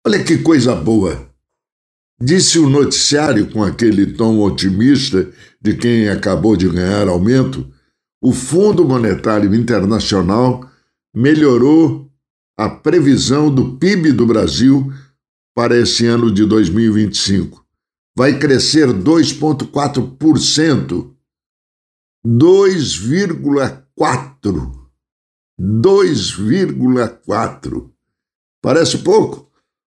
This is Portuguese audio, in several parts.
Olha que coisa boa! Disse o noticiário com aquele tom otimista de quem acabou de ganhar aumento. O Fundo Monetário Internacional melhorou a previsão do PIB do Brasil para esse ano de 2025. Vai crescer 2,4%. 2,4%. 2,4%. Parece pouco?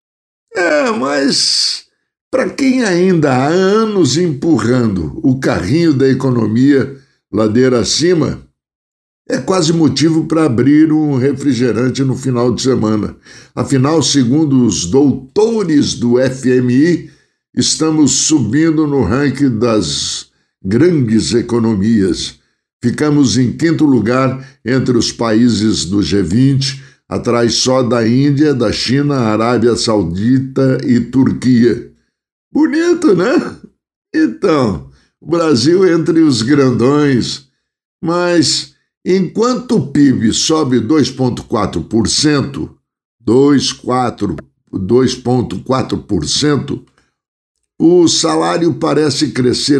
Mas para quem ainda há anos empurrando o carrinho da economia ladeira acima, é quase motivo para abrir um refrigerante no final de semana. Afinal, segundo os doutores do FMI, estamos subindo no ranking das grandes economias. Ficamos em 5º lugar entre os países do G20, atrás só da Índia, da China, Arábia Saudita e Turquia. Bonito, né? Então, o Brasil entre os grandões, mas enquanto o PIB sobe 2,4%, 2,4%, o salário parece crescer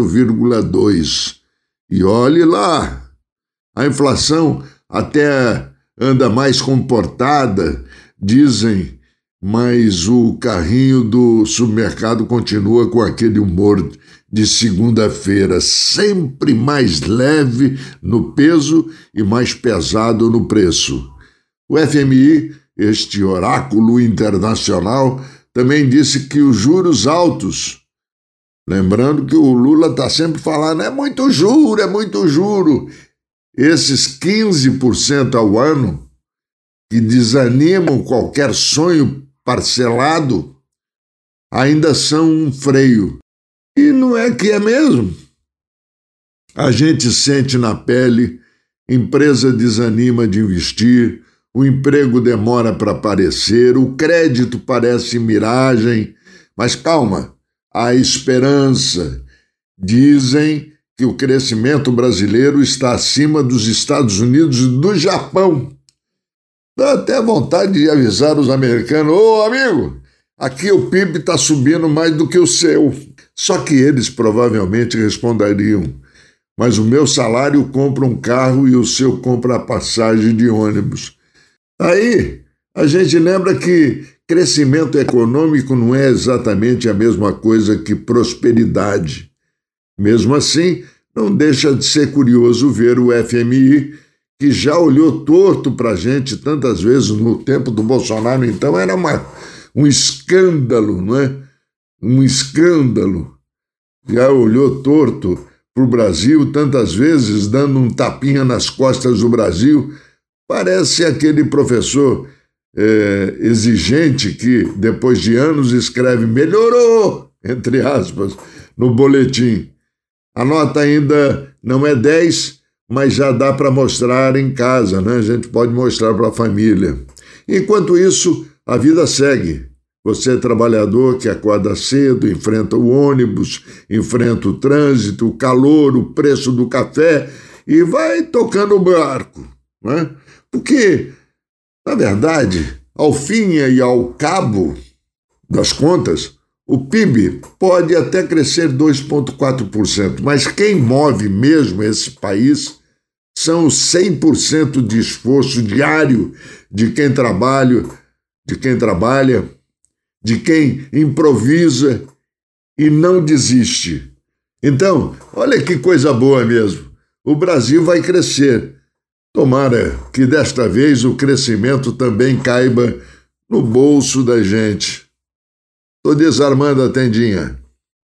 0,2%. E olhe lá, a inflação até anda mais comportada, dizem, mas o carrinho do supermercado continua com aquele humor de segunda-feira, sempre mais leve no peso e mais pesado no preço. O FMI, este oráculo internacional, também disse que os juros altos, lembrando que o Lula está sempre falando, é muito juro, esses 15% ao ano que desanimam qualquer sonho parcelado, ainda são um freio. E não é que é mesmo? A gente sente na pele, empresa desanima de investir, o emprego demora para aparecer, o crédito parece miragem, mas calma, há esperança. Dizem que o crescimento brasileiro está acima dos Estados Unidos e do Japão. Dá até vontade de avisar os americanos, ô amigo, aqui o PIB está subindo mais do que o seu. Só que eles provavelmente responderiam, mas o meu salário compra um carro e o seu compra a passagem de ônibus. Aí a gente lembra que crescimento econômico não é exatamente a mesma coisa que prosperidade. Mesmo assim, não deixa de ser curioso ver o FMI, que já olhou torto para a gente tantas vezes no tempo do Bolsonaro, então era um escândalo, não é? Um escândalo. Já olhou torto para o Brasil tantas vezes, dando um tapinha nas costas do Brasil. Parece aquele professor exigente que, depois de anos, escreve melhorou, entre aspas, no boletim. A nota ainda não é 10, mas já dá para mostrar em casa, né? A gente pode mostrar para a família. Enquanto isso, a vida segue. Você é trabalhador que acorda cedo, enfrenta o ônibus, enfrenta o trânsito, o calor, o preço do café e vai tocando o barco, né? Porque, na verdade, ao fim e ao cabo das contas, o PIB pode até crescer 2,4%, mas quem move mesmo esse país são os 100% de esforço diário de quem trabalha, de quem improvisa e não desiste. Então, olha que coisa boa mesmo. O Brasil vai crescer. Tomara que desta vez o crescimento também caiba no bolso da gente. Estou desarmando a tendinha.